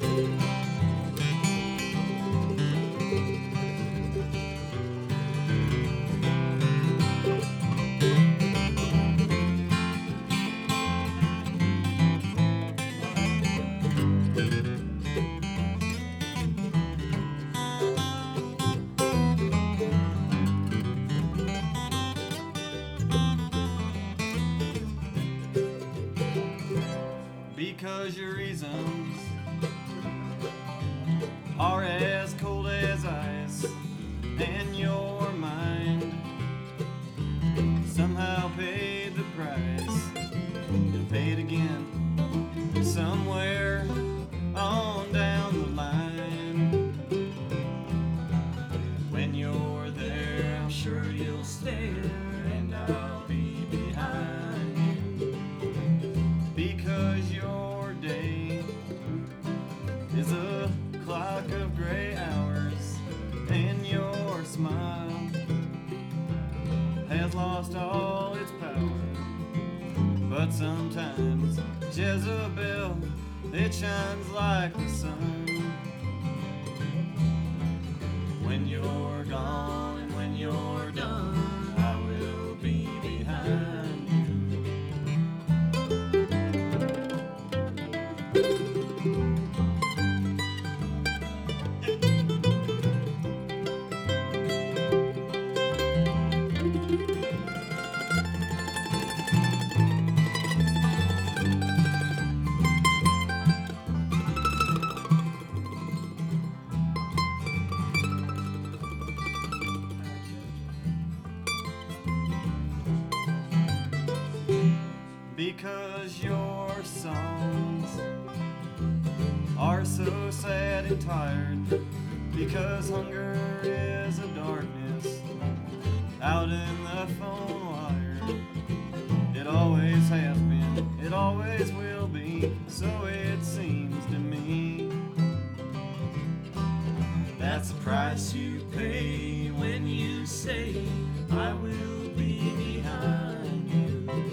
Because your reasons are as cold as ice, and your mind somehow paid the price. You'll pay it again somewhere on down the line. When you're there, I'm sure you'll stay there, and I'll be behind you. Because your day is a clock of gray hours, and your smile has lost all its power. But sometimes Jezebel, it shines like the sun. When you're gone and when you're done, I will be behind you. Because your songs are so sad and tired. Because hunger is a darkness out in the phone wire. It always has been, it always will be, so it seems to me. That's the price you pay when you say I will be behind you.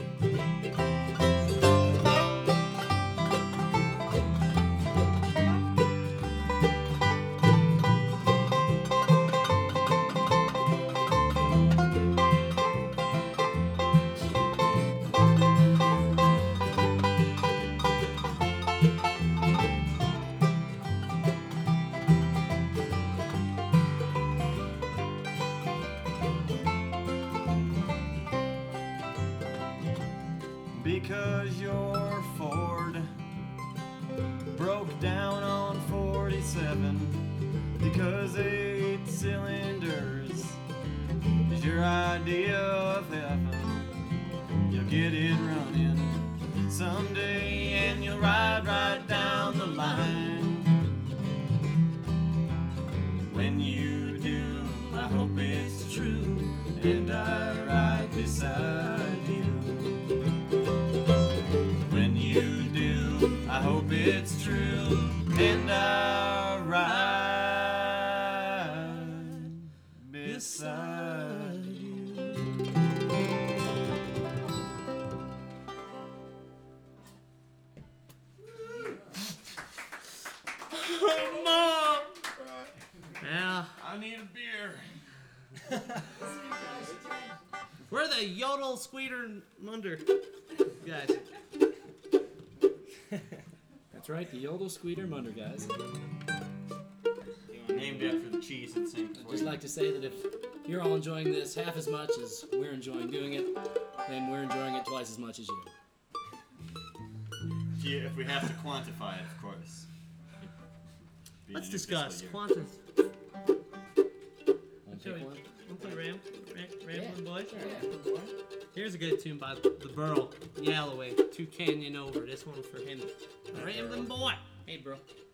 Because your Ford broke down on 47. Because 8 cylinders is your idea of heaven. You'll get it running someday, and you'll ride right down the line. When you do, I hope it's true, and I ride beside you. When you do, I hope it's true, and I ride beside you. Mom! Yeah. I need a beer. We're the Yodel Squeeder Munder guys. That's right, the Yodel Squeeder Munder guys. Named after the cheese and sink. I'd just like to say that if you're all enjoying this half as much as we're enjoying doing it, then we're enjoying it twice as much as you. Yeah, if we have to quantify it, of course. Let's discuss Year. Qantas. Want to Shall we take one? play Ramblin' Boy? Sure, yeah. Here's a good tune by the Burl Yalloway, 2 Canyon Over. This one for him. Ramblin' Boy. Hey, bro.